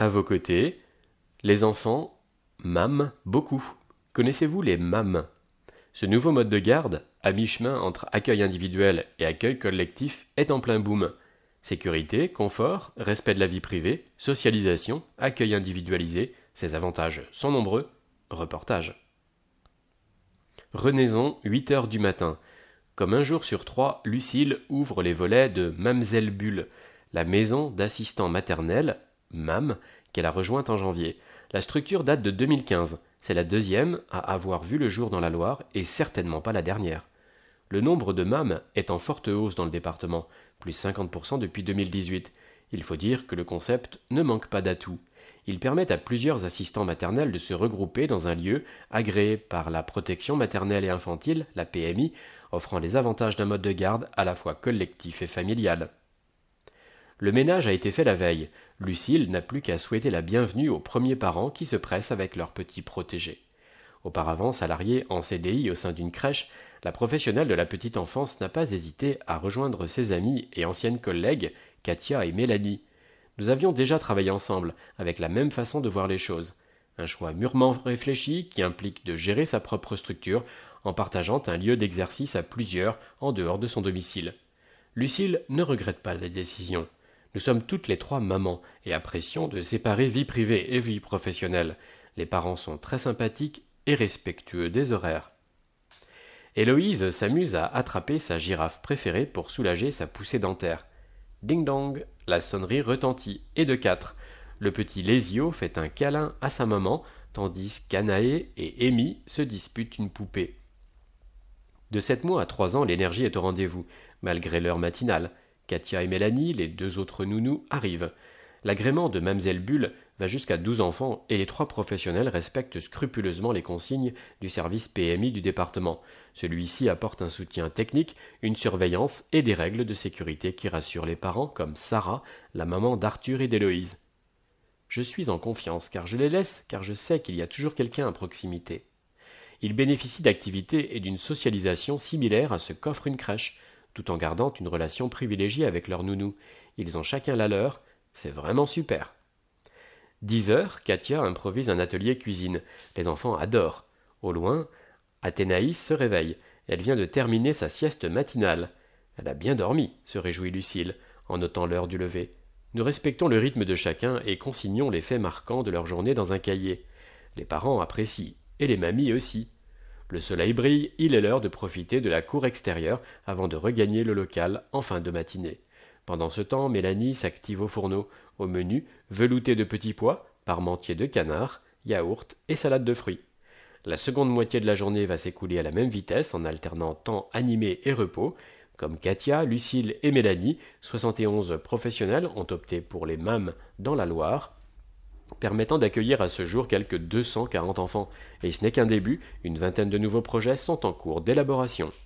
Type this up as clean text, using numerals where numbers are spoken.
À vos côtés, les enfants mament beaucoup. Connaissez-vous les MAM? Ce nouveau mode de garde, à mi-chemin entre accueil individuel et accueil collectif, est en plein boom. Sécurité, confort, respect de la vie privée, socialisation, accueil individualisé, ses avantages sont nombreux. Reportage. Renaison, 8 heures du matin. Comme un jour sur 3, Lucille ouvre les volets de Mamzelle Bulle, la maison d'assistants maternels, MAM, qu'elle a rejointe en janvier. La structure date de 2015. C'est la deuxième à avoir vu le jour dans la Loire et certainement pas la dernière. Le nombre de MAM est en forte hausse dans le département, plus 50% depuis 2018. Il faut dire que le concept ne manque pas d'atouts. Il permet à plusieurs assistants maternels de se regrouper dans un lieu agréé par la protection maternelle et infantile, la PMI, offrant les avantages d'un mode de garde à la fois collectif et familial. Le ménage a été fait la veille. Lucille n'a plus qu'à souhaiter la bienvenue aux premiers parents qui se pressent avec leurs petits protégés. Auparavant salariée en CDI au sein d'une crèche, la professionnelle de la petite enfance n'a pas hésité à rejoindre ses amies et anciennes collègues, Katia et Mélanie. Nous avions déjà travaillé ensemble, avec la même façon de voir les choses. Un choix mûrement réfléchi qui implique de gérer sa propre structure en partageant un lieu d'exercice à plusieurs en dehors de son domicile. Lucille ne regrette pas la décision. Nous sommes toutes les trois mamans et apprécions de séparer vie privée et vie professionnelle. Les parents sont très sympathiques et respectueux des horaires. Héloïse s'amuse à attraper sa girafe préférée pour soulager sa poussée dentaire. Ding dong, la sonnerie retentit, et de 4. Le petit Lésio fait un câlin à sa maman, tandis qu'Anaé et Amy se disputent une poupée. De 7 mois à 3 ans, l'énergie est au rendez-vous, malgré l'heure matinale. Katia et Mélanie, les 2 autres nounous, arrivent. L'agrément de Mamzelle Bulle va jusqu'à 12 enfants et les 3 professionnels respectent scrupuleusement les consignes du service PMI du département. Celui-ci apporte un soutien technique, une surveillance et des règles de sécurité qui rassurent les parents comme Sarah, la maman d'Arthur et d'Héloïse. Je suis en confiance car je les laisse, car je sais qu'il y a toujours quelqu'un à proximité. Ils bénéficient d'activités et d'une socialisation similaires à ce qu'offre une crèche, tout en gardant une relation privilégiée avec leur nounou. Ils ont chacun la leur, c'est vraiment super. 10 heures, Katia improvise un atelier cuisine. Les enfants adorent. Au loin, Athénaïs se réveille. Elle vient de terminer sa sieste matinale. Elle a bien dormi, se réjouit Lucille, en notant l'heure du lever. Nous respectons le rythme de chacun et consignons les faits marquants de leur journée dans un cahier. Les parents apprécient, et les mamies aussi. Le soleil brille, il est l'heure de profiter de la cour extérieure avant de regagner le local en fin de matinée. Pendant ce temps, Mélanie s'active au fourneau. Au menu, velouté de petits pois, parmentier de canard, yaourt et salade de fruits. La seconde moitié de la journée va s'écouler à la même vitesse en alternant temps animé et repos. Comme Katia, Lucille et Mélanie, 71 professionnels ont opté pour les MAM dans la Loire, permettant d'accueillir à ce jour quelques 240 enfants. Et ce n'est qu'un début, une vingtaine de nouveaux projets sont en cours d'élaboration.